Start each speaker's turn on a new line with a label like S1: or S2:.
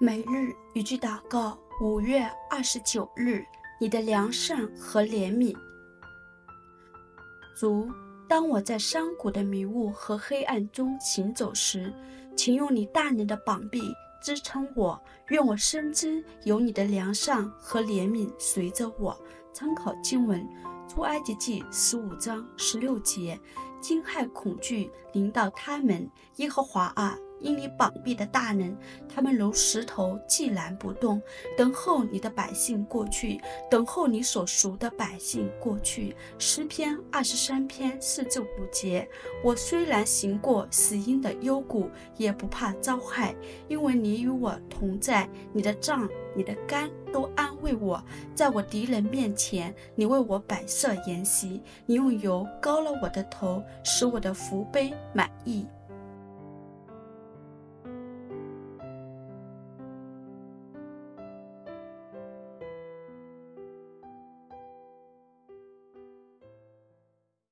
S1: 每日一句祷告，5月29日，你的良善和怜悯。主，当我在山谷的迷雾和黑暗中行走时，请用你大能的膀臂支撑我，愿我深知有你的良善和怜悯随着我。参考经文出埃及记15章16节，惊骇恐惧临到他们，耶和华啊，因你膀臂的大能，他们如石头寂然不动，等候你的百姓过去，等候你所赎的百姓过去。诗篇23篇4至5节，我虽然行过死荫的幽谷，也不怕遭害，因为你与我同在，你的杖你的竿都安慰我。在我敌人面前，你为我摆设筵席，你用油膏了我的头，使我的福杯满溢。